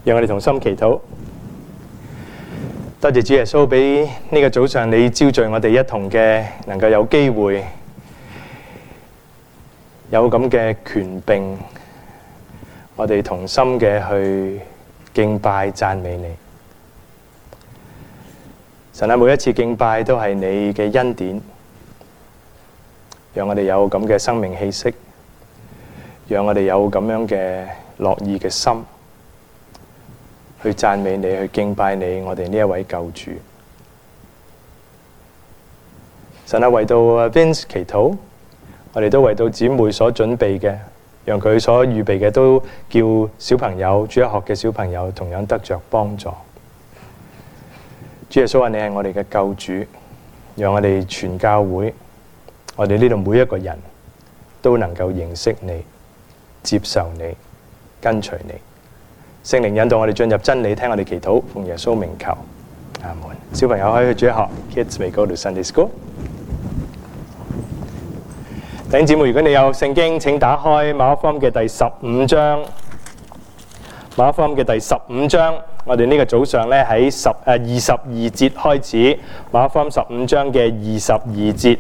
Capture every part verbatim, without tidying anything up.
讓我哋同心祈禱。多謝主耶穌俾呢個早上你召聚我哋一同嘅，能夠有機會有咁嘅權柄，我哋同心嘅去敬拜讚美你。神啊，每一次敬拜都係你嘅恩典，讓我哋有咁嘅生命氣息，讓我哋有咁樣嘅樂意嘅心去讚美你，去敬拜你，我哋呢一位救主。神啊，為到 Vince 祈禱，我哋都為到姊妹所準備嘅，讓佢所預備嘅都叫小朋友主日學嘅小朋友同樣得着幫助。主耶穌話你係我哋嘅救主，讓我哋全教會，我哋呢度每一個人都能夠認識你、接受你、跟隨你。聖靈引導我哋進入真理，聽我哋祈禱，奉耶穌名求，阿門。小朋友可以去主日學 ，Kids may go to Sunday school。弟兄姊妹，如果你有聖經，請打開馬可福音嘅第十五章。馬可福音嘅第十五章，我哋呢個早上咧喺十誒二十二節開始，馬可福音十五章嘅二十二節。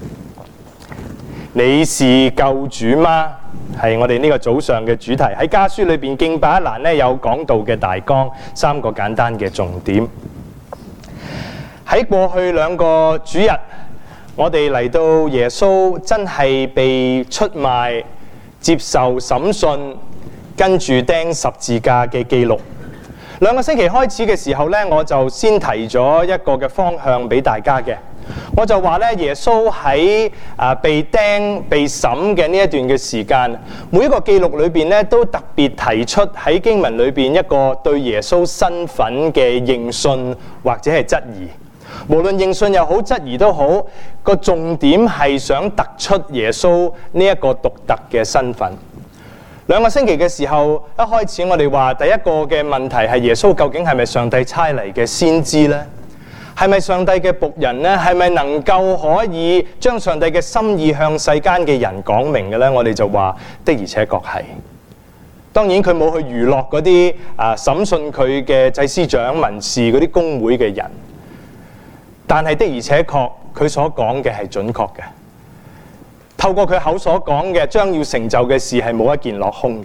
你是救主嗎？係我哋呢個早上嘅主題。喺家書裏邊敬拜一欄咧有講道嘅大綱，三個簡單嘅重點。喺過去兩個主日，我哋嚟到耶穌真係被出賣、接受審訊、跟住釘十字架嘅記錄。兩個星期開始嘅時候咧，我就先提咗一個嘅方向俾大家嘅。我就話咧，耶穌喺啊被釘、被審嘅呢一段嘅時間，每一個記錄裏邊咧都特別提出喺經文裏邊一個對耶穌身份嘅認信或者係質疑。無論認信又好，質疑都好，個重點係想突出耶穌呢一個獨特嘅身份。兩個星期嘅時候，一開始我哋話第一個嘅問題係耶穌究竟係咪上帝差嚟嘅先知呢？係咪上帝嘅僕人呢？係咪能夠可以將上帝嘅心意向世間嘅人講明嘅呢？我哋就話的而且確係。當然佢冇去娛樂嗰啲啊審訊佢嘅祭司長、文士嗰啲公會嘅人，但係的而且確佢所講嘅係準確嘅。透過佢口所講嘅將要成就嘅事係冇一件落空嘅。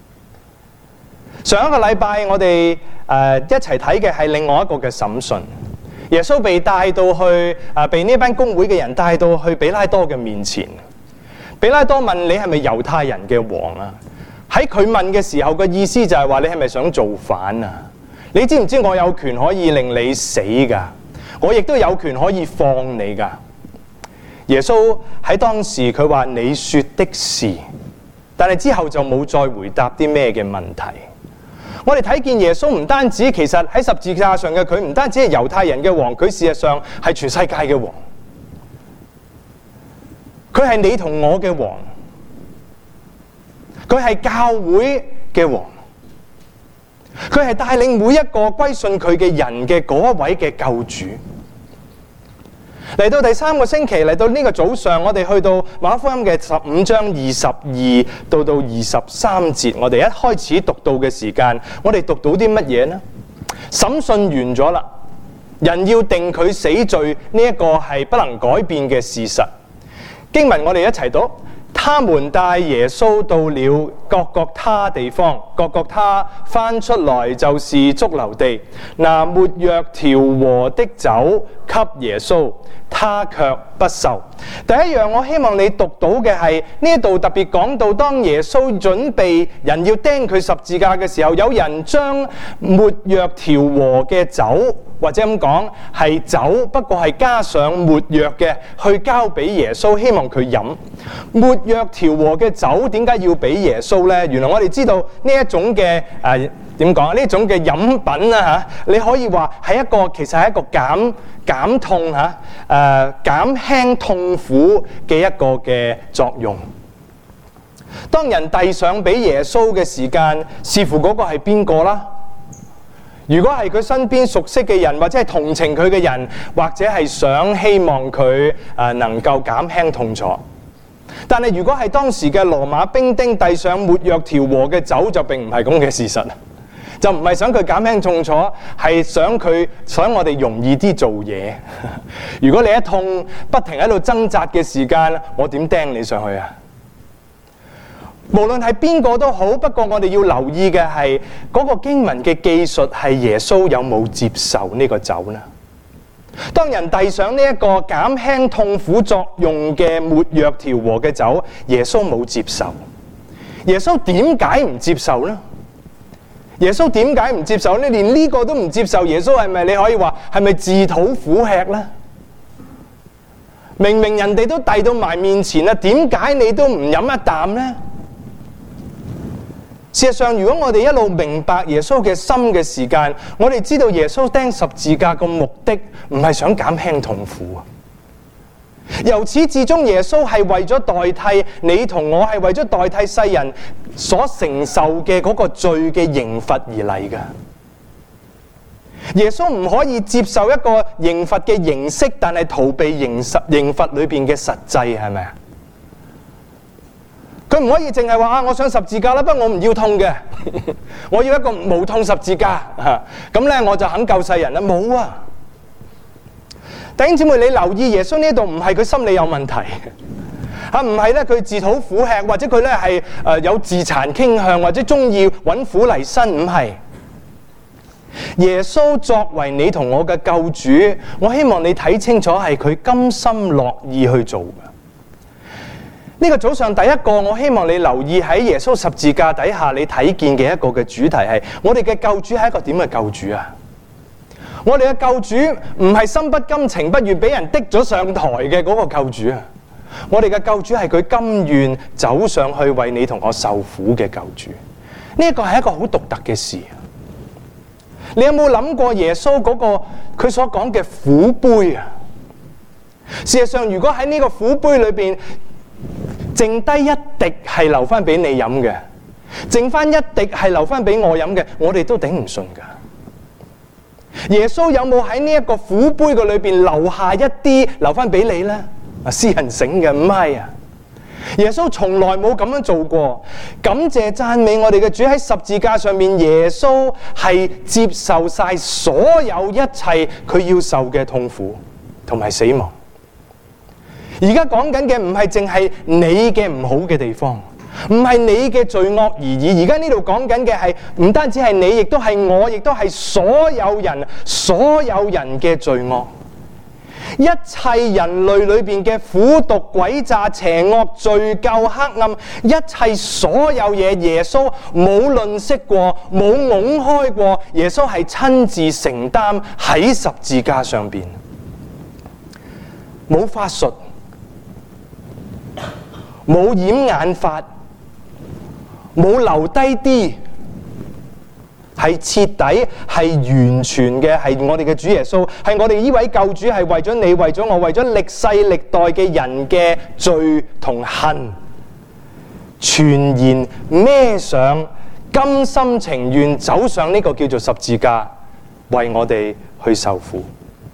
上一個禮拜我哋誒、呃、一齊睇嘅係另外一個嘅審訊。耶穌被帶到去啊，被呢班公會嘅人帶到去比拉多嘅面前。比拉多問你係咪猶太人嘅王啊？喺佢問嘅時候嘅意思就係話你係咪想造反啊？你知唔知我有權可以令你死噶？我亦都有權可以放你噶。耶穌喺當時佢話你說的是，但係之後就冇再回答啲咩嘅問題。我哋睇見耶穌唔單止其實喺十字架上嘅佢唔單止係猶太人嘅王，佢事實上係全世界嘅王。佢係你同我嘅王，佢係教會嘅王，佢係帶領每一個歸信佢嘅人嘅嗰一位嘅救主。嚟到第三個星期，嚟到呢個早上，我哋去到馬可福音嘅十五章二十二到到二十三節，我哋一開始讀到嘅時間，我哋讀到啲乜嘢呢？審訊完咗啦，人要定佢死罪，呢一個係不能改變嘅事實。經文我哋一齊讀。他們帶耶穌到了各各他地方，各各他翻出來就是髑髏地，拿沒藥調和的酒給耶穌，他卻不受。第一樣我希望你讀到嘅係呢一度特別講到，當耶穌準備人要釘佢十字架嘅時候，有人將沒藥調和嘅酒，或者咁講係酒，不過係加上沒藥嘅，去交俾耶穌，希望佢飲。沒藥調和嘅酒點解要俾耶穌呢？原來我哋知道呢一種嘅誒點講啊？呢種嘅飲品啊嚇，你可以話係一個其實係一個減減痛嚇誒、呃、減輕痛苦嘅一個嘅作用。當人遞上俾耶穌嘅時間，視乎嗰個係邊個啦。如果係佢身邊熟悉嘅人，或者係同情佢嘅人，或者係想希望佢誒能夠減輕痛楚。但係如果係當時嘅羅馬兵丁遞上沒藥調和嘅酒，就並唔係咁嘅事實。 就唔係想佢減輕痛楚，係想佢想我哋容易啲做嘢。如果你一痛不停喺度掙扎嘅時間，我點釘你上去啊？無論係邊個都好，不過我哋要留意嘅係嗰個經文嘅記述係耶穌有冇接受呢個酒呢？當人遞上呢一個減輕痛苦作用嘅沒藥調和嘅酒，耶穌冇接受。耶穌點解唔接受呢？耶穌點解唔接受呢？連呢個都唔接受，耶穌係咪你可以話係咪自討苦吃呢？明明人哋都遞到埋面前啦，點解你都唔飲一啖呢？事實上，如果我哋一路明白耶穌嘅心嘅時間，我哋知道耶穌釘十字架嘅目的唔係想減輕痛苦。由始至終，耶穌係為咗代替你同我，係為咗代替世人所承受嘅嗰個罪嘅刑罰而嚟嘅。耶穌唔可以接受一個刑罰嘅形式，但係逃避刑罰刑罰裏邊嘅實際，係咪啊？佢唔可以淨係話啊，我上十字架啦，不過我唔要痛嘅，我要一個無痛十字架嚇，咁咧我就肯救世人啦。冇啊！弟兄姊妹，你留意耶穌呢度唔係佢心理有問題嚇，唔係咧佢自討苦吃，或者佢咧係誒有自殘傾向，或者中意揾苦嚟辛，唔係。耶穌作為你同我嘅救主，我希望你睇清楚係佢甘心樂意去做嘅。呢個早上第一個，我希望你留意喺耶穌十字架底下你睇見嘅一個嘅主題係：我哋嘅救主係一個點嘅救主啊？我哋嘅救主唔係心不甘情不願俾人滴咗上台嘅嗰個救主啊！我哋嘅救主係佢甘願走上去為你同我受苦嘅救主。呢一個係一個好獨特嘅事。你有冇諗過耶穌嗰個佢所講嘅苦杯啊？事實上，如果喺呢個苦杯裏邊剩低一滴係留翻俾你飲嘅，剩翻一滴係留翻俾我飲嘅，我哋都頂唔順噶。耶穌有冇喺呢一個苦杯嘅裏邊留下一啲留翻俾你呢？啊，私人醒嘅唔係啊！耶穌從來冇咁樣做過。感謝讚美我哋嘅主，喺十字架上面，耶穌係接受晒所有一切佢要受嘅痛苦同埋死亡。而家講緊嘅唔係淨係你嘅唔好嘅地方，唔係你嘅罪惡而已。而家呢度講緊嘅係唔單止係你，亦都係我，亦都係所有人，所有人嘅罪惡。一切人類裏邊嘅苦毒、詭詐、邪惡、罪疚、黑暗，一切所有嘢，耶穌冇吝嗇過，冇拱開過。耶穌係親自承擔喺十字架上邊，冇法術，冇掩眼法，冇留低啲，係徹底，係完全嘅，係我哋嘅主耶穌，係我哋呢位救主，係為咗你，為咗我，為咗歷世歷代嘅人嘅罪同恨，全然孭上，甘心情願走上呢個叫做十字架，為我哋去受苦。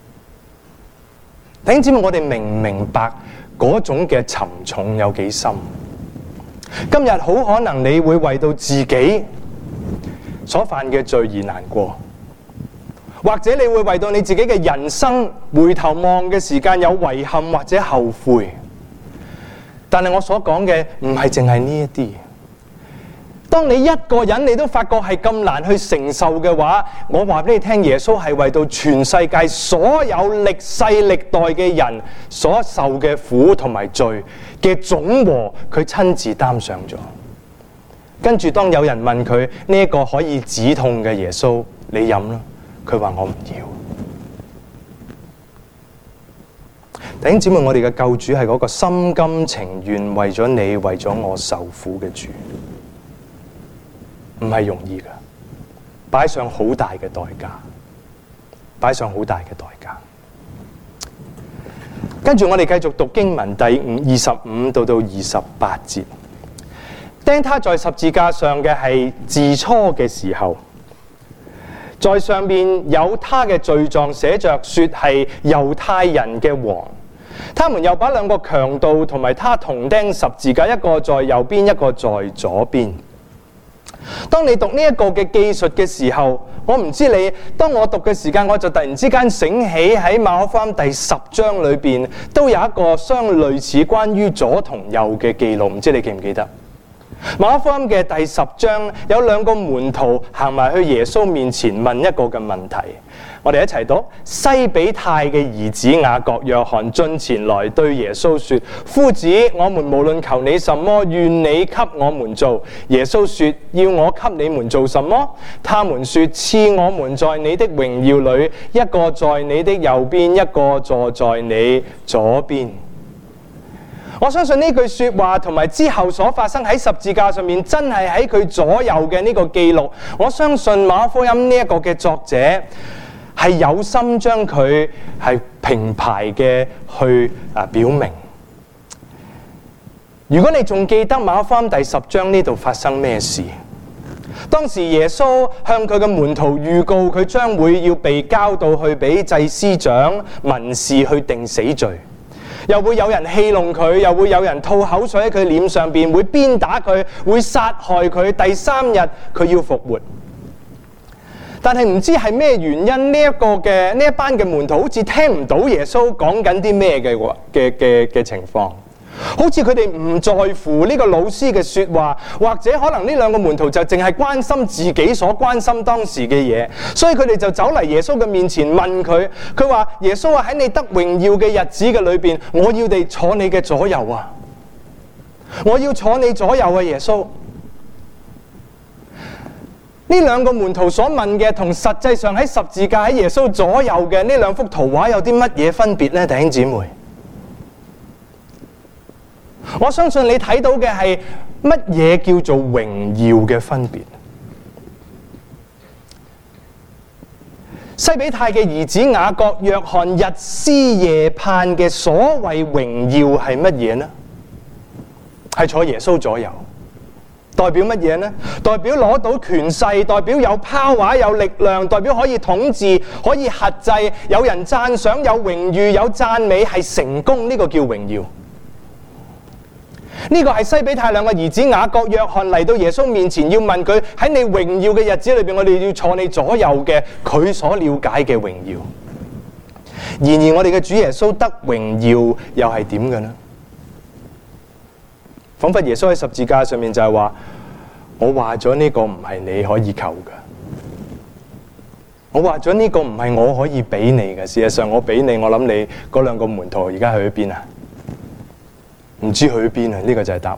弟兄姊妹，我哋明唔明白嗰種嘅沉重有幾深？今日好可能你會為到自己所犯嘅罪而難過，或者你會為到你自己嘅人生回頭望嘅時間有遺憾或者後悔。但係我所講嘅唔係淨係呢一啲。當你一個人你都發覺係咁難去承受嘅話，我話俾你聽，耶穌係為到全世界所有歷世歷代嘅人所受嘅苦同埋罪嘅總和，佢親自擔上咗。跟住當有人問佢呢一個可以止痛嘅耶穌，你飲啦，佢話我唔要。弟兄姊妹，我哋嘅救主係嗰個心甘情願為咗你為咗我受苦嘅主，唔係容易嘅，擺上好大嘅代價，擺上好大嘅代價。跟住我哋繼續讀經文第五二十五到到二十八節。釘他在十字架上嘅係巳初嘅時候，在上面有他嘅罪狀寫着，說係猶太人嘅王。他們又把兩個強盜同埋他同釘十字架，一個在右邊，一個在左邊。 當你讀呢一個嘅記述嘅時候，我唔知你，當我讀嘅時間，我就突然之間醒起喺馬可福音第十章裏邊都有一個相類似關於左同右嘅記錄，唔知你記唔記得？馬可福音嘅第十章有兩個門徒行埋去耶穌面前問一個嘅問題，我哋一齊讀。西比泰嘅兒子雅各、約翰進前來對耶穌說：夫子，我們無論求你什麼，願你給我們做。耶穌說：要我給你們做什麼？他們說：賜我們在你的榮耀裏，一個在你的右邊，一個坐在你左邊。我相信呢句說話同埋之後所發生喺十字架上面，真係喺佢左右嘅呢個記錄。我相信馬可福音呢一個嘅作者係有心將佢係平排嘅去啊表明。如果你仲記得馬可福音第十章呢度發生咩事？當時耶穌向佢嘅門徒預告，佢將會要被交到去俾祭司長、文士去定死罪。又會有人戲弄佢，又會有人吐口水喺佢臉上邊，會鞭打佢，會殺害佢。第三日佢要復活。但係唔知係咩原因，呢一個嘅呢一班嘅門徒好似聽唔到耶穌講緊啲咩嘅嘅嘅嘅情況，好似佢哋唔在乎呢個老師嘅說話，或者可能呢兩個門徒就淨係關心自己所關心當時嘅嘢，所以佢哋就走嚟耶穌嘅面前問佢，佢話耶穌啊，喺你得榮耀嘅日子嘅裏邊，我要你坐你嘅左右啊，我要坐你左右啊，耶穌。呢兩個門徒所問嘅同實際上喺十字架喺耶穌左右嘅呢兩幅圖畫有啲乜嘢分別呢？弟兄姊妹，我相信你睇到嘅係乜嘢叫做榮耀嘅分別。西比泰嘅兒子雅各、約翰日思夜盼嘅所謂榮耀係乜嘢呢？係坐耶穌左右。代表乜嘢呢？代表攞到權勢，代表有 power 有力量，代表可以統治，可以轄制，有人讚賞，有榮譽，有讚美，係成功，呢個叫榮耀。呢個係西比泰兩個兒子雅各、約翰嚟到耶穌面前，要問佢喺你榮耀嘅日子裏邊，我哋要坐你左右嘅，佢所了解嘅榮耀。然而我哋嘅主耶穌得榮耀又係點嘅呢？仿佛耶穌喺十字架上面就係話，我話咗呢個唔係你可以求嘅，我話咗呢個唔係我可以俾你嘅。事實上我俾你，我諗你嗰兩個門徒而家去咗邊啊？唔知去咗邊啊？呢個就係答案。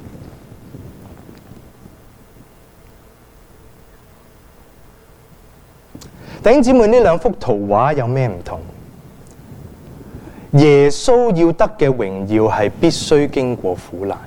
弟兄姊妹，呢兩幅圖畫有咩唔同？耶穌要得嘅榮耀係必須經過苦難。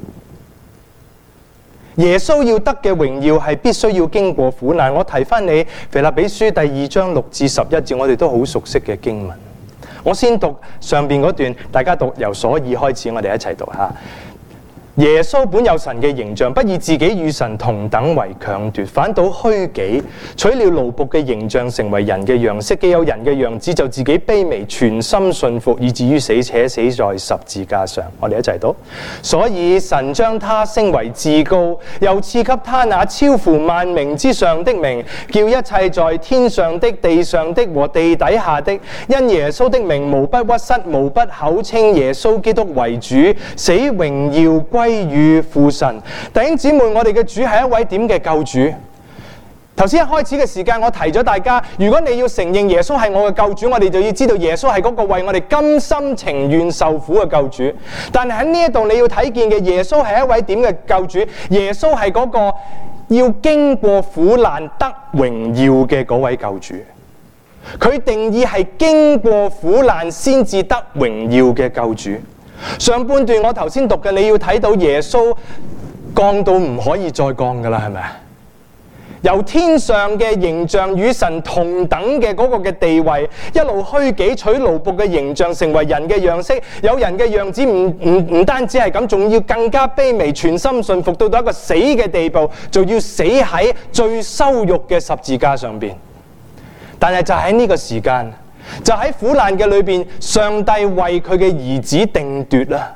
耶穌要得嘅榮耀係必須要經過苦難。我提翻你腓立比書第二章六至十一節，我哋都好熟悉嘅經文。我先讀上邊嗰段，大家讀由所以開始，我哋一齊讀下。耶穌本有神嘅形象，不以自己與神同等為強奪，反倒虛己，取了奴僕嘅形象，成為人嘅樣式。既有人嘅樣子，就自己卑微，全心信服，以至於死，且死在十字架上。我哋一齊讀。所以神將他升為至高，又賜給他那超乎萬名之上的名，叫一切在天上的、地上的和地底下的，因耶穌的名，無不屈膝，無不口稱耶穌基督為主，使榮耀歸歸於父神。弟兄姊妹，我哋嘅主係一位點嘅救主？頭先一開始嘅時間，我提咗大家，如果你要承認耶穌係我嘅救主，我哋就要知道耶穌係嗰個為我哋甘心情願受苦嘅救主。但係喺呢一度你要睇見嘅，耶穌係一位點嘅救主？耶穌係嗰個要經過苦難得榮耀嘅嗰位救主。佢定義係經過苦難先至得榮耀嘅救主。上半段我頭先讀嘅，你要睇到耶穌降到唔可以再降噶啦，係咪？由天上嘅形象與神同等嘅嗰個嘅地位，一路虛己取奴僕嘅形象，成為人嘅樣式。有人嘅樣子，唔唔唔單止係咁，仲要更加卑微，全心信服到到一個死嘅地步，就要死喺最羞辱嘅十字架上邊。但係就喺呢個時間，就喺苦難嘅裏邊，上帝為佢嘅兒子定奪啦。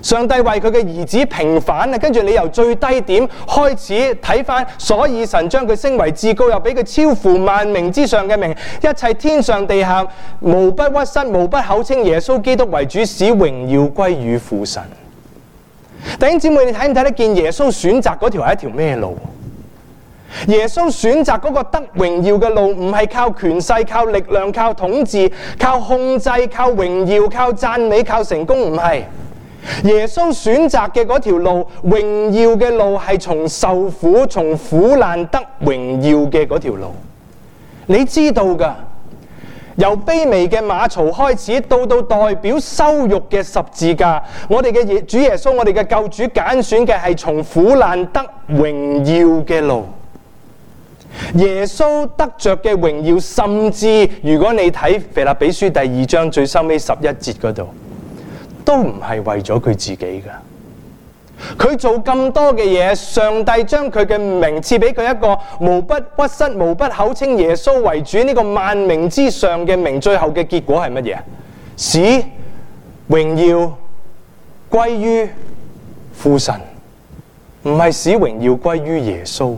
上帝為佢嘅兒子平反啊，跟住你由最低點開始睇返，所以神將佢升為至高，又俾佢超乎萬名之上嘅名，一切天上地下無不屈膝，無不口稱耶穌基督為主，使榮耀歸於父神。弟兄姊妹，你睇唔睇得見耶穌選擇嗰條係一條咩路？耶穌選擇嗰個得榮耀嘅路，唔係靠權勢、靠力量、靠統治、靠控制、靠榮耀、靠讚美、靠成功，唔係。耶穌選擇嘅嗰條路，榮耀嘅路係從受苦、從苦難得榮耀嘅嗰條路。你知道㗎，由卑微嘅馬槽開始，到到代表羞辱嘅十字架，我哋嘅主耶穌，我哋嘅救主揀選嘅係從苦難得榮耀嘅路。耶穌得着嘅榮耀，甚至如果你睇腓立比書第二章最收尾十一節嗰度，都唔係為咗佢自己㗎。佢做咁多嘅嘢，上帝將佢嘅名賜俾佢一個無不屈膝、無不口稱耶穌為主呢個萬名之上嘅名，最後嘅結果係乜嘢？使榮耀歸於父神，唔係使榮耀歸於耶穌。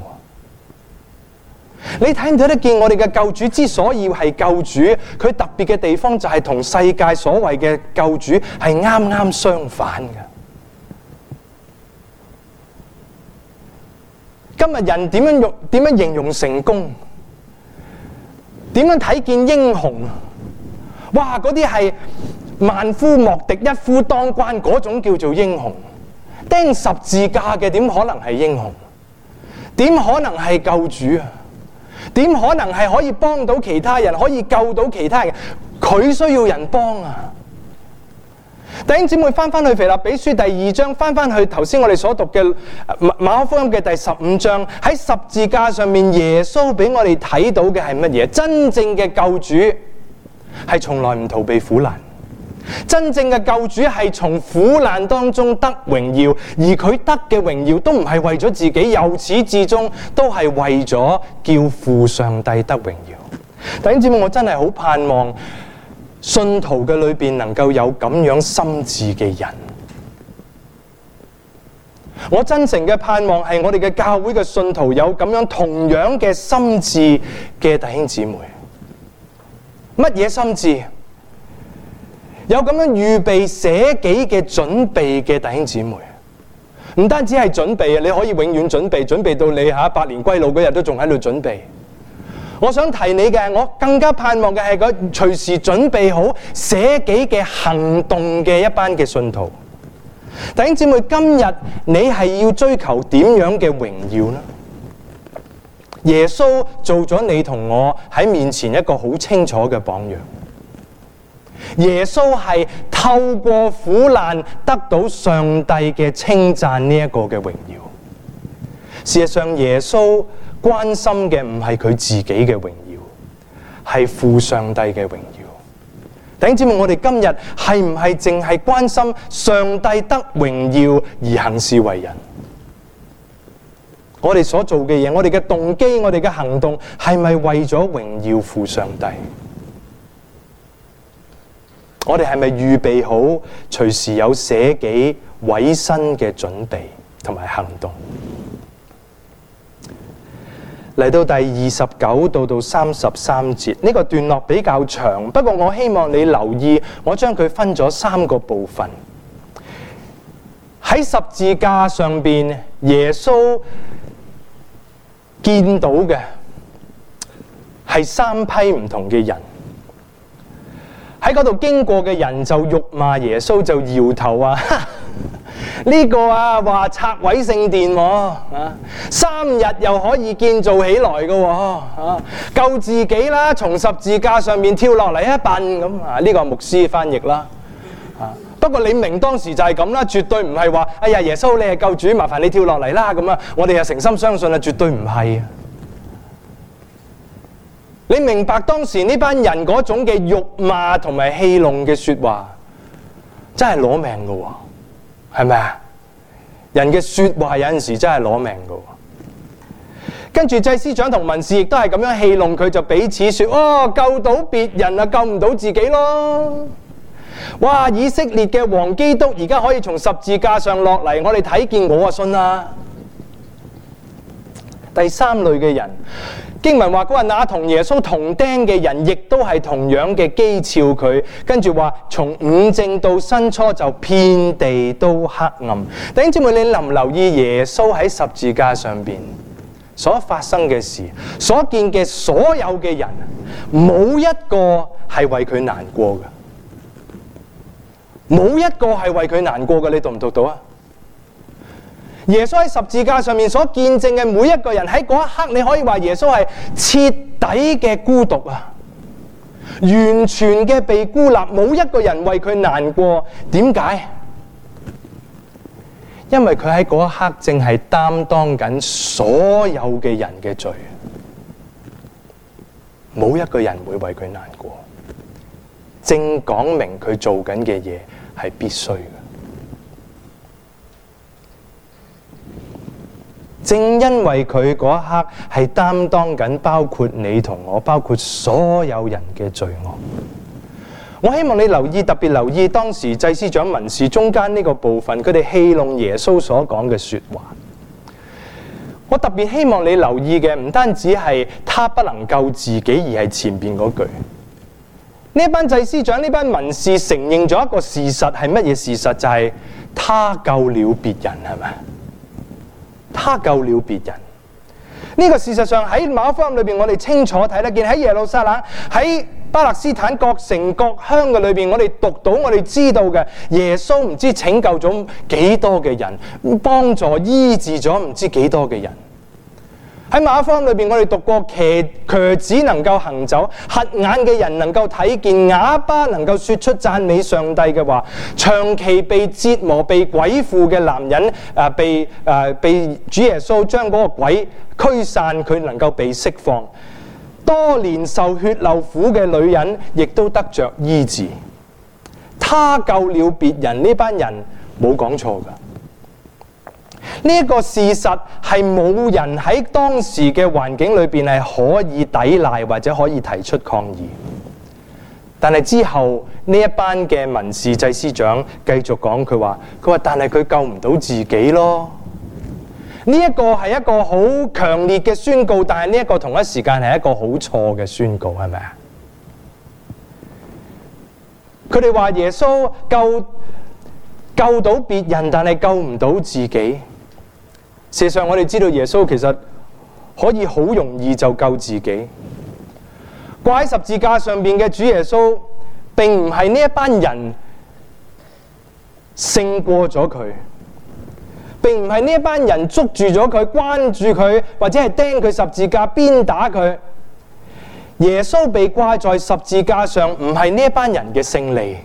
你睇唔睇得見我哋嘅救主之所以係救主，佢特別嘅地方就係同世界所謂嘅救主係啱啱相反嘅。今日人點樣用點樣形容成功？點樣睇見英雄？哇！嗰啲係萬夫莫敵、一夫當關嗰種叫做英雄。釘十字架嘅點可能係英雄？點可能係救主啊？點可能係可以幫到其他人，可以救到其他人？佢需要人幫啊！弟兄姊妹，翻翻去腓立比書第二章，翻翻去頭先我哋所讀嘅馬可福音嘅第十五章，喺十字架上面，耶穌俾我哋睇到嘅係乜嘢？真正嘅救主係從來唔逃避苦難，真正嘅救主係從苦難當中得榮耀，而佢得嘅榮耀都唔係為咗自己，由始至終都係為咗叫父上帝得榮耀。弟兄姊妹，我真係好盼望信徒嘅裏邊能夠有咁樣心志嘅人。我真誠嘅盼望係我哋嘅教會嘅信徒有咁樣同樣嘅心志嘅弟兄姊妹。乜嘢心志？有咁樣預備捨己嘅準備嘅弟兄姊妹，唔單止係準備啊，你可以永遠準備，準備到你吓百年歸老嗰日都仲喺度準備。我想提你嘅，我更加盼望嘅係個隨時準備好捨己嘅行動嘅一班嘅信徒。弟兄姊妹，今日你係要追求點樣嘅榮耀呢？耶穌做咗你同我喺面前一個好清楚嘅榜樣。耶穌係透過苦難得到上帝嘅稱讚呢一個嘅榮耀。事實上，耶穌關心嘅唔係佢自己嘅榮耀，係父上帝嘅榮耀。弟兄姊妹，我哋今日係唔係淨係關心上帝得榮耀而行事為人？我哋所做嘅嘢，我哋嘅動機，我哋嘅行動，係咪為咗榮耀父上帝？我哋係咪預備好隨時有捨己委身嘅準備同埋行動？嚟到第二十九到到三十三節，呢個段落比較長，不過我希望你留意，我將佢分咗三個部分。喺十字架上邊，耶穌見到嘅係三批唔同嘅人。喺嗰度經過嘅人就辱罵耶穌，就搖頭啊！呢個啊話拆毀聖殿喎，啊三日又可以建造起來嘅喎，啊救自己啦，從十字架上面跳落嚟一笨咁啊！呢個牧師翻譯啦，啊不過你明當時就係咁啦，絕對唔係話哎呀耶穌你係救主，麻煩你跳落嚟啦咁啊！我哋又誠心相信啊，絕對唔係啊！你明白當時呢班人嗰種嘅辱罵同埋戲弄嘅說話，真係攞命㗎喎，係咪啊？人嘅說話有陣時真係攞命㗎喎。跟住祭司長同文士亦都係咁樣戲弄佢，就彼此說：哦，救到別人啊，救唔到自己咯。 哇！以色列嘅王基督而家可以從十字架上落嚟，我哋睇見我啊信啦。第三類嘅人，經文話佢話那同耶穌同釘嘅人，亦都係同樣嘅譏誚佢。跟住話從午正到申初就遍地都黑暗。弟兄姊妹，你留唔留意耶穌喺十字架上邊所發生嘅事，所見嘅所有嘅人，冇一個係為佢難過嘅。冇一個係為佢難過嘅，你讀唔讀到啊？耶穌喺十字架上面所見證嘅每一個人，喺嗰一刻你可以話耶穌係徹底嘅孤獨啊，完全嘅被孤立，冇一個人為佢難過。點解？因為佢喺嗰一刻正係擔當緊所有嘅人嘅罪，冇一個人會為佢難過，正講明佢做緊嘅嘢係必須嘅。正因為佢嗰一刻係擔當緊包括你同我，包括所有人嘅罪惡。我希望你留意，特別留意當時祭司長文士中間呢個部分，佢哋戲弄耶穌所講嘅說話。我特別希望你留意嘅唔單止係他不能救自己，而係前邊嗰句。呢班祭司長、呢班文士承認咗一個事實，係乜嘢事實？就係、是、他救了別人，係咪？他救了別人。呢、這個事實上喺馬可福音裏邊，我哋清楚睇得見。喺耶路撒冷、喺巴勒斯坦各城各鄉嘅裏邊，我哋讀到、我哋知道嘅耶穌唔知拯救咗幾多嘅人，幫助醫治咗唔知幾多嘅人。喺馬可福音裏邊，我哋讀過瘸瘸子能夠行走，瞎眼嘅人能夠睇見，啞巴能夠說出讚美上帝嘅話，長期被折磨、被鬼附嘅男人，誒、呃、被誒、呃、被主耶穌將嗰個鬼驅散，佢能夠被釋放。多年受血漏苦嘅女人，亦都得着醫治。他救了別人，呢班人冇講錯噶。呢一個事實係冇人喺當時嘅環境裏邊係可以抵賴或者可以提出抗議。但係之後呢一班嘅文士祭司長繼續講，佢話佢話但係佢救唔到自己咯。呢一個係一個好強烈嘅宣告，但係呢一個同一時間係一個好錯嘅宣告，係咪啊？佢哋話耶穌救救到別人，但係救唔到自己。事實上，我哋知道耶穌其實可以好容易就救自己。掛喺十字架上邊嘅主耶穌，並唔係呢一班人勝過咗佢，並唔係呢一班人捉住咗佢、關注佢，或者係釘佢十字架、鞭打佢。耶穌被掛在十字架上，唔係呢一班人嘅勝利。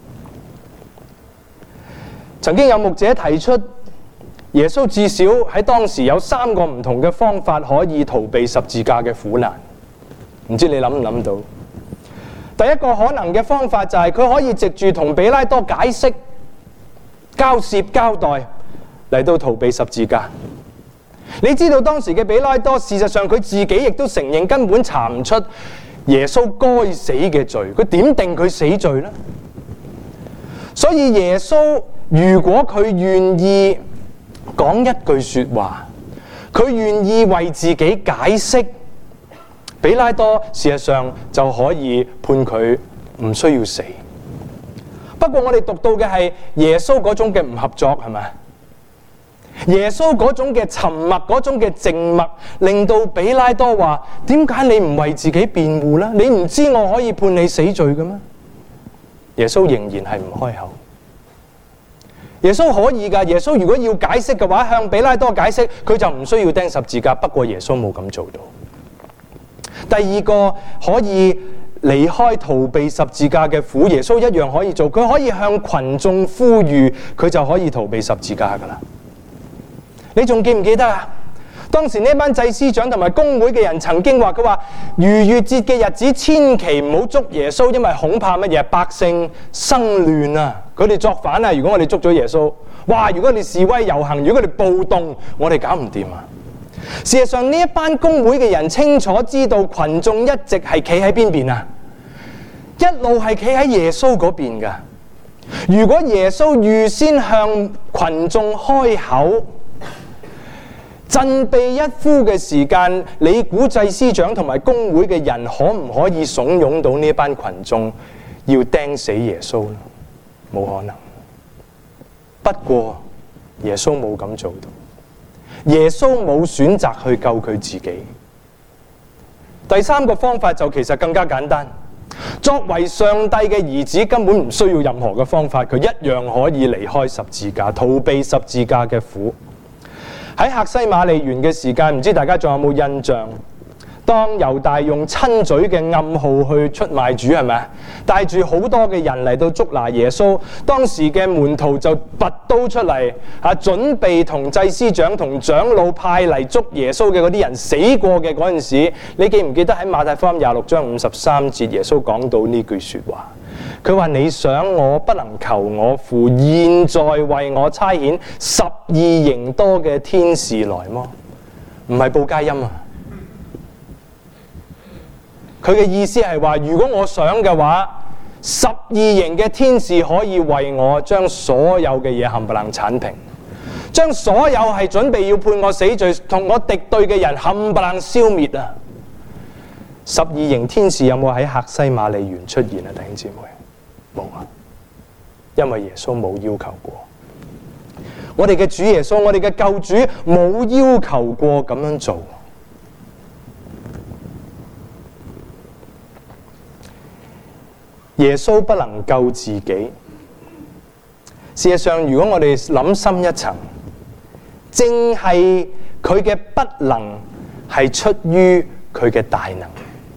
曾經有牧者提出，耶穌至少喺當時有三個唔同嘅方法可以逃避十字架嘅苦難，唔知你諗唔諗到？第一個可能嘅方法就係佢可以藉住同彼拉多解釋、交涉、交代嚟到逃避十字架。你知道當時嘅彼拉多，事實上佢自己亦都承認根本查唔出耶穌該死嘅罪，佢點定佢死罪呢？所以耶穌如果佢願意講一句說話，佢願意為自己解釋，彼拉多事實上就可以判佢唔需要死。不過我哋讀到嘅係耶穌嗰種嘅唔合作，係咪？耶穌嗰種嘅沉默，嗰種嘅靜默，令到彼拉多話：點解你唔為自己辯護呢？你唔知我可以判你死罪嘅咩？耶穌仍然係唔開口。耶穌可以㗎，耶穌如果要解釋嘅話，向彼拉多解釋，佢就唔需要釘十字架。不過耶穌冇咁做到。第二個可以離開逃避十字架嘅苦，耶穌一樣可以做。佢可以向群眾呼籲，佢就可以逃避十字架㗎啦。你仲記唔記得啊？當時呢班祭司長同埋公會嘅人曾經話：佢話逾越節嘅日子千祈唔好捉耶穌，因為恐怕乜嘢？百姓生亂啊！佢哋作反啊！如果我哋捉咗耶穌，哇！如果你示威遊行，如果佢哋暴動，我哋搞唔掂啊！事實上呢一班公會嘅人清楚知道群眾一直係企喺邊邊啊，一路係企喺耶穌嗰邊噶。 如果耶穌預先向群眾開口，振臂一呼嘅時間，你估祭司長同埋公會嘅人可唔可以慫恿到呢班群眾要釘死耶穌呢？冇可能。不過耶穌冇咁做到，耶穌冇選擇去救佢自己。第三個方法就其實更加簡單，作為上帝嘅兒子根本唔需要任何嘅方法，佢一樣可以離開十字架，逃避十字架嘅苦。喺客西馬尼園嘅時間，唔知大家仲有冇印象？當猶大用親嘴嘅暗號去出賣主，係咪？帶住好多嘅人嚟到捉拿耶穌，當時嘅門徒就拔刀出嚟，啊，準備同祭司長同長老派嚟捉耶穌嘅嗰啲人死過嘅嗰陣時，你記唔記得喺馬太福音廿六章五十三節，耶穌講到呢句說話？佢話：你想我不能求我父現在為我差遣十二營多嘅天使來麼？唔係報佳音啊！佢嘅意思係話，如果我想嘅話，十二營嘅天使可以為我將所有嘅嘢冚唪唥鏟平，將所有係準備要判我死罪同我敵對嘅人冚唪唥消滅啊！十二營天使有冇喺客西馬尼園出現啊？弟兄姊妹，冇啊，因為耶穌冇要求過。我哋嘅主耶穌，我哋嘅救主冇要求過咁樣做。耶穌不能救自己。事實上，如果我哋諗深一層，正係佢嘅不能係出於佢嘅大能。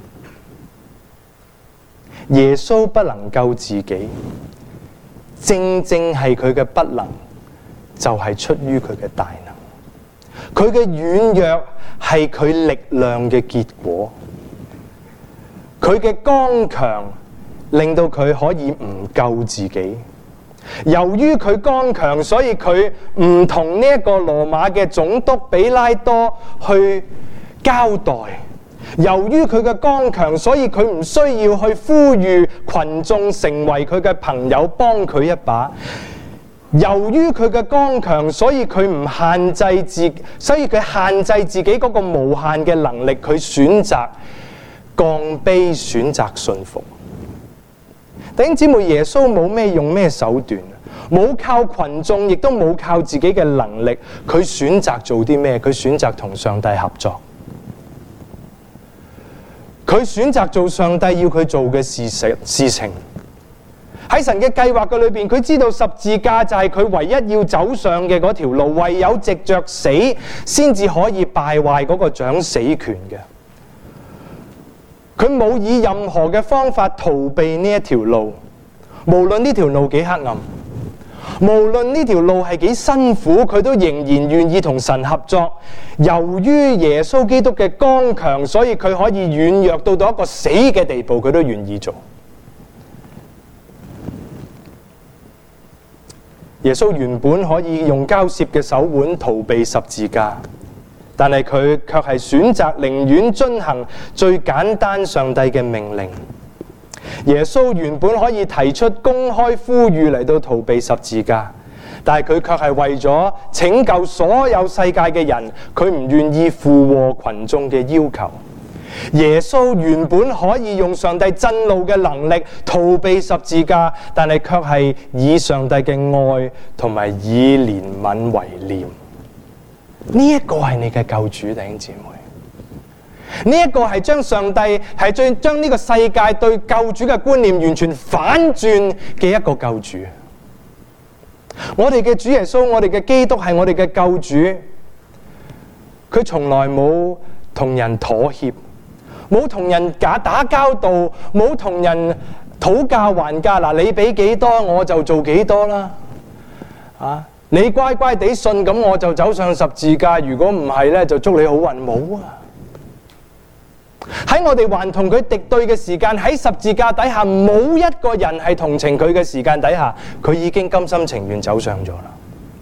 耶穌不能救自己，正正係佢嘅不能，就係出於佢嘅大能。佢嘅軟弱係佢力量嘅結果，佢嘅剛強令到佢可以唔救自己。由於佢剛強，所以佢唔同呢一個羅馬嘅總督比拉多去交代。由於佢嘅剛強，所以佢唔需要去呼籲群眾成為佢嘅朋友，幫佢一把。由於佢嘅剛強，所以佢唔限制自，所以佢限制自己嗰個無限嘅能力，佢選擇降卑，選擇順服。弟兄姊妹，耶穌冇咩用咩手段，冇靠群眾，亦都冇靠自己嘅能力，佢選擇做啲咩？佢選擇同上帝合作。佢選擇做上帝要佢做嘅事事情。喺神嘅計劃嘅裏邊，佢知道十字架就係佢唯一要走上嘅嗰條路，唯有藉着死先至可以敗壞嗰個掌死權嘅。佢冇以任何嘅方法逃避呢一條路，無論呢條路幾黑暗，無論呢條路係幾辛苦，佢都仍然願意同神合作。由於耶穌基督嘅剛強，所以佢可以軟弱到到一個死嘅地步，佢都願意做。耶穌原本可以用交涉嘅手腕逃避十字架，但係佢卻係選擇寧願遵行最簡單上帝嘅命令。耶穌原本可以提出公開呼籲嚟到逃避十字架，但係佢卻係為咗拯救所有世界嘅人，佢唔願意附和群眾嘅要求。耶穌原本可以用上帝震怒嘅能力逃避十字架，但係卻係以上帝嘅愛同埋以憐憫為念。呢一個係你嘅救主，弟兄姊妹。呢一個係將上帝係將將呢個世界對救主嘅觀念完全反轉嘅一個救主。我哋嘅主耶穌，我哋嘅基督係我哋嘅救主。佢從來冇同人妥協，冇同人假打交道，冇同人討價還價。嗱，你俾幾多我就做幾多啦。啊，你乖乖地信，咁我就走上十字架。如果唔係咧，就祝你好運。冇啊！喺我哋還同佢敵對嘅時間，喺十字架底下冇一個人係同情佢嘅時間底下，佢已經甘心情願走上咗啦。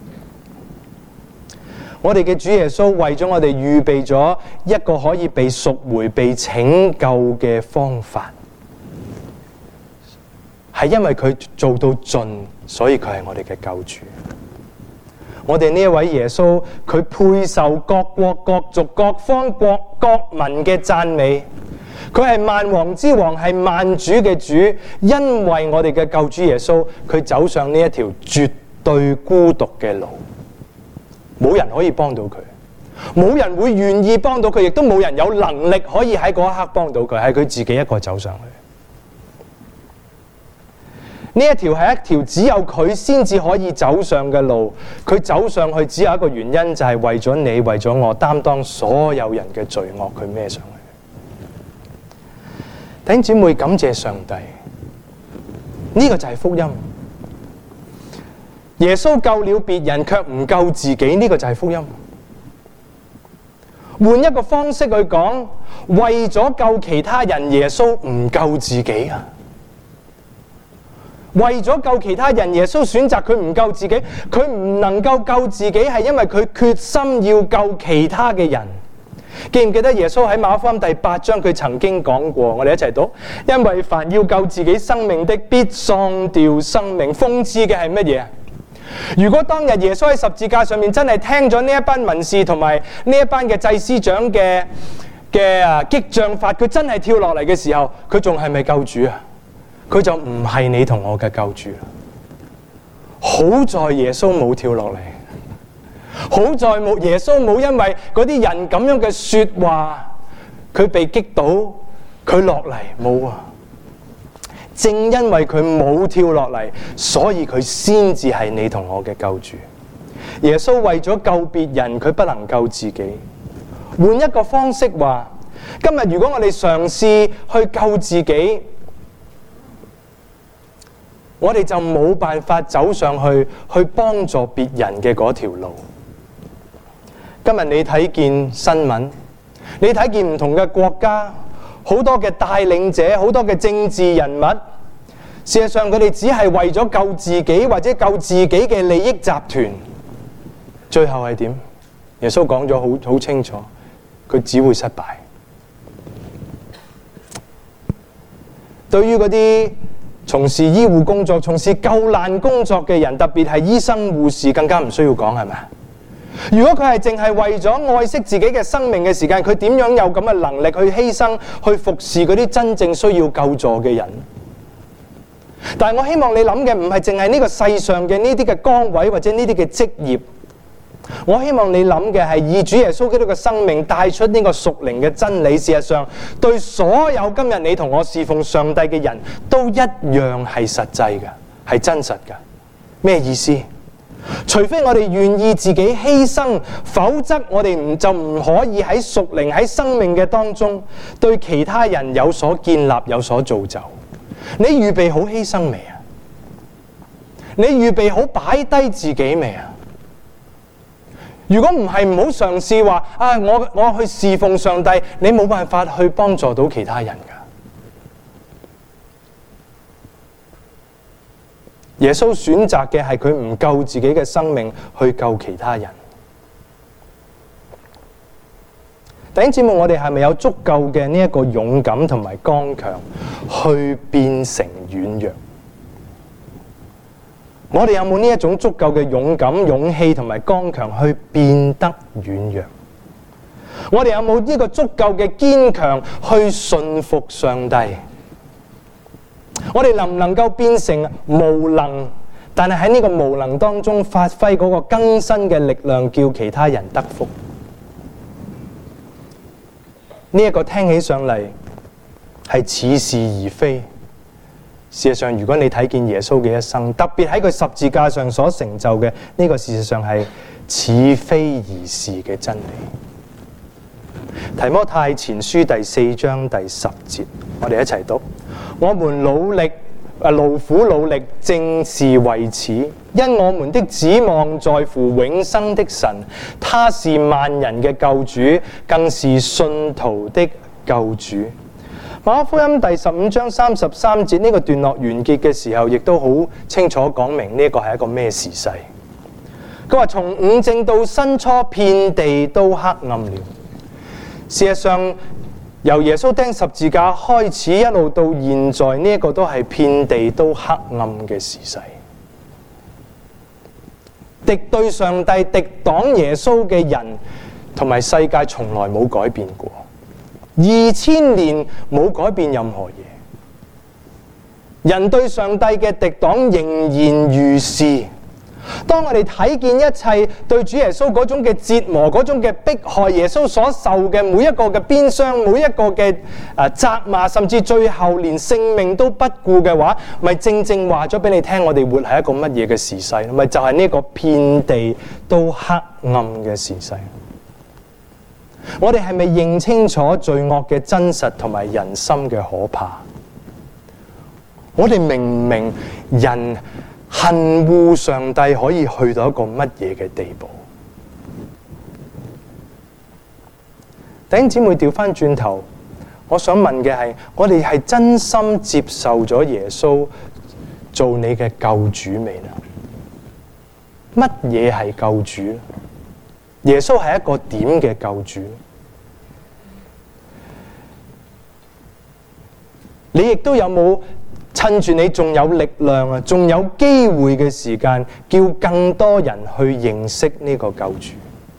我哋嘅主耶穌為咗我哋預備咗一個可以被贖回、被拯救嘅方法， 係因為佢做到盡，所以佢係我哋嘅救主。我哋呢一位耶穌，佢配受各國各族各方各各民嘅讚美。佢係萬王之王，係萬主嘅主。因為我哋嘅救主耶穌，佢走上呢一條絕對孤獨嘅路，冇人可以幫到佢，冇人會願意幫到佢，亦都冇人有能力可以喺嗰一刻幫到佢，係佢自己一個走上去。呢一條係一條只有佢先至可以走上嘅路，佢走上去只有一個原因，就係為咗你，為咗我，擔當所有人嘅罪惡，佢孭上去。弟兄姊妹，感謝上帝，呢個就係福音。耶穌救了別人，卻唔救自己，呢個就係福音。換一個方式去講，為咗救其他人，耶穌唔救自己啊！為咗救其他人，耶穌選擇佢唔救自己，佢唔能夠救自己，係因為佢決心要救其他嘅人。記唔記得耶穌喺馬可福音第八章佢曾經講過？我哋一齊讀：因為凡要救自己生命的，必喪掉生命。諷刺嘅係乜嘢？如果當日耶穌喺十字架上面真係聽咗呢一班文士同埋呢一班嘅祭司長嘅嘅啊激將法，佢真係跳落嚟嘅時候，佢仲係咪救主啊？佢就唔係你同我嘅救主啦。好在耶穌冇跳落嚟，好在冇耶穌冇因為嗰啲人咁樣嘅說話，佢被擊倒，佢落嚟冇啊。正因為佢冇跳落嚟，所以佢先至係你同我嘅救主。耶穌為咗救別人，佢不能救自己。換一個方式話，今日如果我哋嘗試去救自己，我哋就冇辦法走上去去幫助別人嘅嗰條路。今日你睇見新聞，你睇見唔同嘅國家，好多嘅帶領者，好多嘅政治人物，事實上佢哋只係為咗救自己或者救自己嘅利益集團，最後係點？耶穌講咗好好清楚，佢只會失敗。對於嗰啲從事醫護工作、從事救難工作嘅人，特別係醫生、護士，更加唔需要講，係咪？如果佢係淨係為咗愛惜自己嘅生命嘅時間，佢點樣有咁嘅能力去犧牲、去服侍嗰啲真正需要救助嘅人？但係我希望你諗嘅唔係淨係呢個世上嘅呢啲嘅崗位或者呢啲嘅職業，我希望你諗嘅係以主耶穌基督嘅生命帶出呢個屬靈嘅真理。事實上，對所有今日你同我侍奉上帝嘅人都一樣係實際嘅，係真實嘅。咩意思？除非我哋願意自己犧牲，否則我哋唔就唔可以喺屬靈喺生命嘅當中對其他人有所建立、有所造就。你預備好犧牲未啊？你預備好擺低自己未啊？如果唔係，唔好嘗試話啊！我我去侍奉上帝，你冇辦法去幫助到其他人噶。耶穌選擇嘅係佢唔救自己嘅生命，去救其他人。弟兄姊妹，我哋係咪有足夠嘅呢一個勇敢同埋剛強，去變成軟弱？我哋有冇呢一種足夠嘅勇敢、勇氣同埋剛強，去變得軟弱？我哋有冇呢個足夠嘅堅強，去順服上帝？我哋能唔能夠變成無能，但係喺呢個無能當中發揮嗰個更新嘅力量，叫其他人得福？呢一個聽起上嚟係似是而非。事實上，如果你睇見耶穌嘅一生，特別喺佢十字架上所成就嘅呢個，事實上係似非而是嘅真理。提摩太前書第四章第十節，我哋一齊讀：我們努力啊，勞苦努力，正是為此，因我們的指望在乎永生的神，他是萬人嘅救主，更是信徒的救主。馬可福音第十五章三十三節呢個段落完結嘅時候，亦都好清楚講明呢個係一個咩時勢。佢話從午正到申初，遍地都黑暗了。事實上， 由耶穌釘十字架開始，一路到現在，呢、這、一個都係遍地都黑暗嘅時勢。敵對上帝、敵擋耶穌嘅人同埋世界，從來冇改變過。二千年冇改變任何嘢。人對上帝嘅敵擋仍然如是。當我哋睇見一切對主耶穌嗰種嘅折磨、嗰種嘅迫害，耶穌所受嘅每一個嘅鞭傷、每一個嘅誒責罵，甚至最後連性命都不顧嘅話，咪正正話咗俾你聽，我哋活係一個乜嘢嘅時勢？咪就係呢個遍地都黑暗嘅時勢。我哋係咪認清楚罪惡嘅真實同埋人心嘅可怕？我哋明唔明人恨惡上帝可以去到一個乜嘢嘅地步？弟兄姊妹，調翻轉頭，我想問嘅係：我哋係真心接受咗耶穌做你嘅救主未呢？乜嘢係救主？耶穌係一個點嘅救主？你亦都有冇趁住你仲有力量啊，仲有機會嘅時間，叫更多人去認識呢個救主？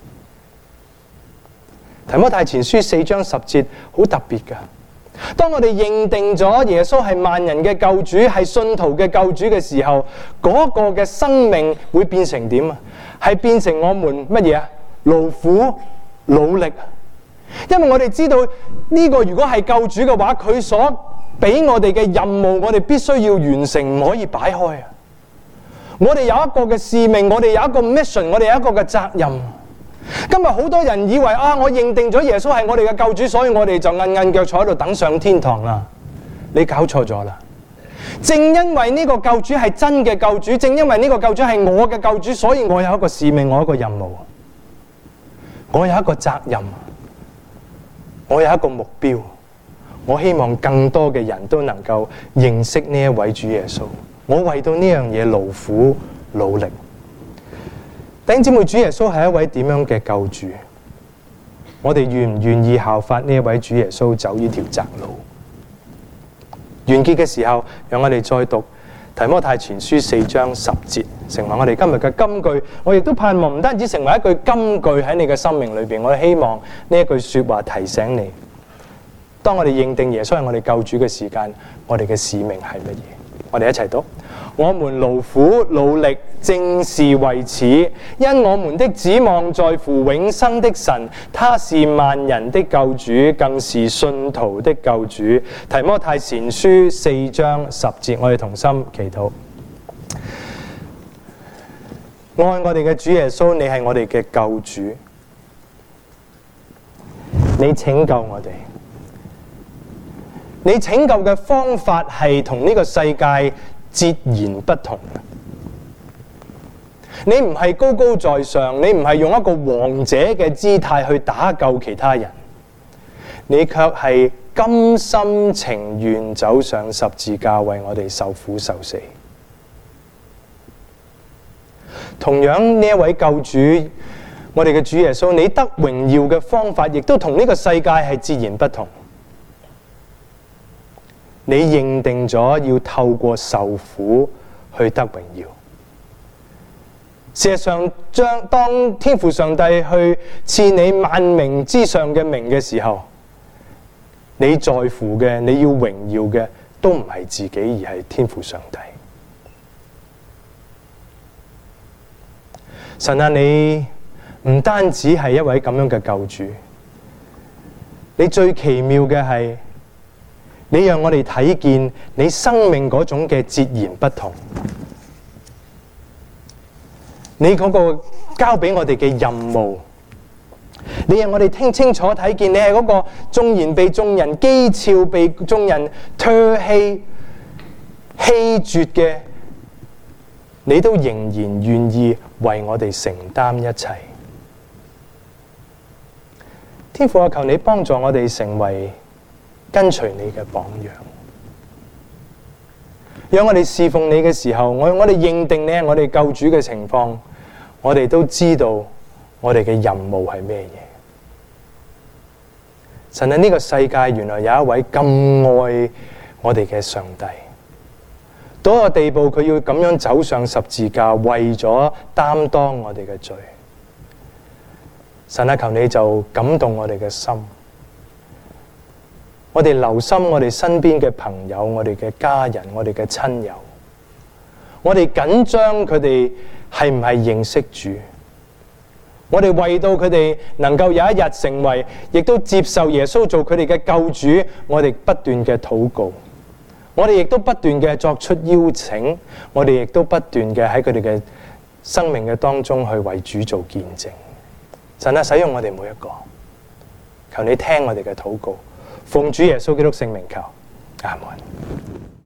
提摩太前書四章十節好特別㗎。當我哋認定咗耶穌係萬人嘅救主，係信徒嘅救主嘅時候，嗰個嘅生命會變成點啊？係變成我們乜嘢啊？勞苦努力。因為我哋知道呢個如果係救主嘅話，佢所俾我哋嘅任務，我哋必須要完成，唔可以擺開啊！我哋有一個嘅使命，我哋有一個 mission， 我哋有一個嘅責任。今日好多人以為啊，我認定咗耶穌係我哋嘅救主，所以我哋就硬硬腳坐喺度等上天堂啦。你搞錯咗啦！正因為呢個救主係真嘅救主，正因為呢個救主係我嘅救主，所以我有一個使命，我有一個任務，我有一個責任，我有一個目標。我希望更多嘅人都能夠認識呢一位主耶穌。我為到呢樣嘢勞苦努力。弟兄姊妹，主耶穌係一位點樣嘅救主？我哋願唔願意效法呢一位主耶穌走呢條窄路？完結嘅時候，讓我哋再讀提摩太前書四章十節，成為我哋今日嘅金句。我亦都盼望唔單止成為一句金句喺你嘅生命裏邊，我希望呢一句說話提醒你。當我哋認定耶穌係我哋救主嘅時間，我哋嘅使命係乜嘢？我哋一齊讀：我們勞苦努力，正是為此，因我們的指望在乎永生的神，他是萬人的救主，更是信徒的救主。提摩太前書四章十節，我哋同心祈禱。愛我哋嘅主耶穌，你係我哋嘅救主，你拯救我哋。你拯救嘅方法係同呢個世界截然不同。你唔係高高在上，你唔係用一個王者嘅姿態去打救其他人，你卻係甘心情願走上十字架為我哋受苦受死。同樣呢一位救主，我哋嘅主耶穌，你得榮耀嘅方法亦都同呢個世界係截然不同。你認定咗要透過受苦去得榮耀。事實上，將當天父上帝去賜你萬名之上嘅名嘅時候，你在乎嘅，你要榮耀嘅，都唔係自己，而係天父上帝。神啊，你唔單止係一位咁樣嘅救主，你最奇妙嘅係，你讓我哋睇見你生命嗰種嘅截然不同，你嗰個交俾我哋嘅任務，你讓我哋聽清楚睇見你係嗰個縱然被眾人譏誚、被眾人唾棄、棄絕嘅，你都仍然願意為我哋承擔一切。天父啊，求你幫助我哋成為跟隨你嘅榜樣，讓我哋侍奉你嘅時候，我我哋認定你係我哋救主嘅情況，我哋都知道我哋嘅任務係咩嘢。 神喺呢個世界原來有一位咁愛我哋嘅上帝，到一個地步佢要咁樣走上十字架，為咗擔當我哋嘅罪。神啊，求你就感動我哋嘅心，我哋留心我哋身邊嘅朋友、我哋嘅家人、我哋嘅親友，我哋緊張佢哋係唔係認識主，我哋為到佢哋能夠有一日成為，亦都接受耶穌做佢哋嘅救主，我哋不斷嘅禱告，我哋亦都不斷嘅作出邀請，我哋亦都不斷嘅喺佢哋嘅生命嘅當中去為主做見證。神啊，使用我哋每一個，求你聽我哋嘅禱告，奉主耶穌基督聖名求，阿門。